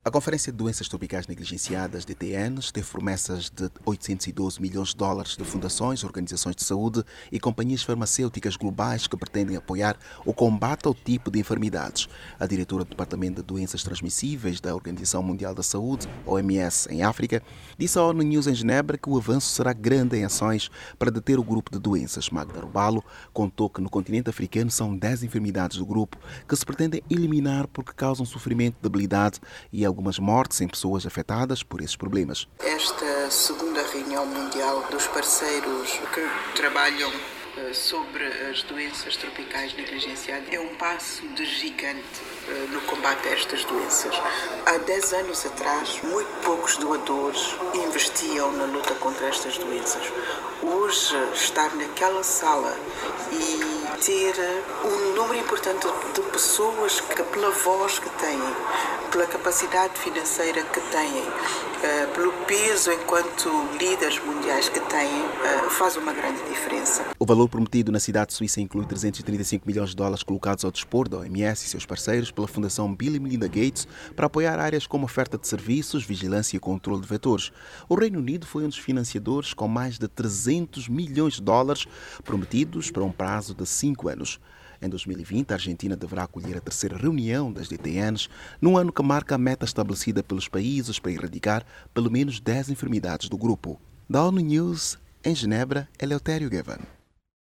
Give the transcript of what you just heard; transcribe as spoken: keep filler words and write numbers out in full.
A Conferência de Doenças Tropicais Negligenciadas, D T Ns, teve promessas de oitocentos e doze milhões de dólares de fundações, organizações de saúde e companhias farmacêuticas globais que pretendem apoiar o combate ao tipo de enfermidades. A diretora do Departamento de Doenças Transmissíveis da Organização Mundial da Saúde, O M S, em África, disse à ONU News em Genebra que o avanço será grande em ações para deter o grupo de doenças. Magda Rubalo contou que no continente africano são dez enfermidades do grupo que se pretendem eliminar porque causam sofrimento, debilidade e algumas mortes em pessoas afetadas por esses problemas. Esta segunda reunião mundial dos parceiros que trabalham sobre as doenças tropicais negligenciadas é um passo de gigante no combate a estas doenças. Há dez anos atrás, muito poucos doadores investiam na luta contra estas doenças. Hoje, estar naquela sala e ter um número importante de pessoas que, pela voz que têm, pela capacidade financeira que têm, pelo peso enquanto líderes mundiais que têm, faz uma grande diferença. O valor prometido na cidade suíça inclui trezentos e trinta e cinco milhões de dólares colocados ao dispor da O M S e seus parceiros pela Fundação Bill e Melinda Gates para apoiar áreas como oferta de serviços, vigilância e controle de vetores. O Reino Unido foi um dos financiadores com mais de trezentos milhões de dólares prometidos para um prazo de cinco anos. Em dois mil e vinte, a Argentina deverá acolher a terceira reunião das D T Ns, num ano que marca a meta estabelecida pelos países para erradicar pelo menos dez enfermidades do grupo. Da ONU News, em Genebra, Eleutério Gavan.